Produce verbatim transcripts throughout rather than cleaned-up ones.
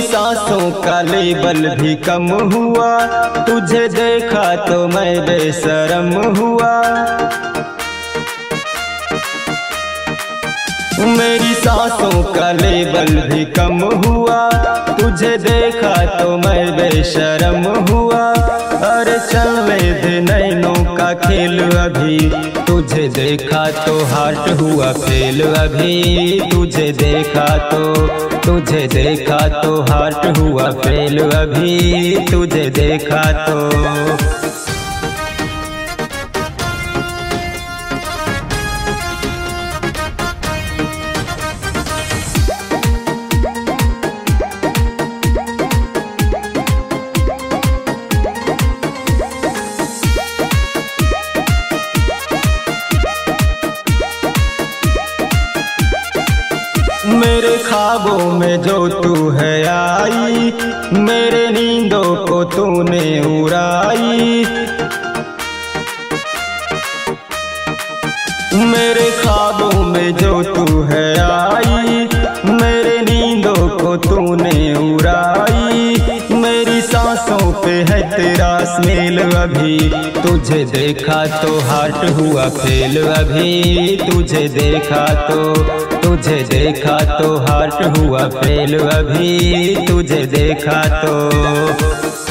सांसों का लेवल भी कम हुआ, तुझे देखा तो मैं बेशरम हुआ। मेरी सांसों का लेवल भी कम हुआ, तुझे देखा तो मैं बेशरम हुआ। अरे चलने दे नैनों का खेल अभी, तुझे देखा तो हार्ट हुआ फेल अभी। तुझे देखा तो तुझे देखा तो हार्ट हुआ फेल अभी। तुझे देखा तो मेरे ख्वाबों में जो तू है आई, मेरे नींदों को तूने उड़ाई। मेरे ख्वाबों में जो तू है आई, मेरे नींदों को तूने उड़ाई। मेरी सांसों पे है तेरा स्मेल अभी, तुझे देखा तो हार्ट हुआ फेल अभी। तुझे देखा तो तुझे देखा तो हार्ट हुआ फेल अभी। तुझे देखा तो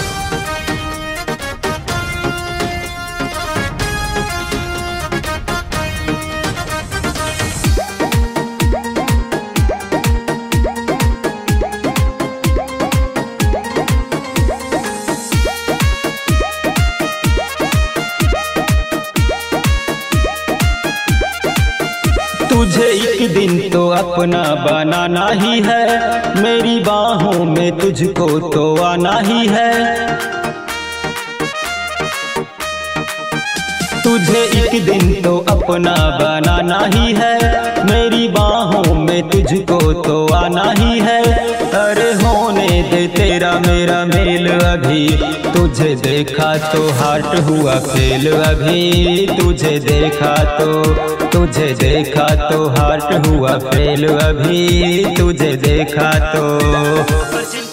तुझे एक दिन तो अपना बनाना ही है, मेरी बाहों में तुझको तो आना ही है। तुझे एक दिन तो अपना बनाना ही है, मेरी बाहों में तुझको तो आना ही है। अरे होने दे तेरा मेरा मेल अभी, तुझे देखा तो हार्ट हुआ फेल अभी। तुझे देखा तो तुझे देखा तो हार्ट हुआ फेल अभी। तुझे देखा तो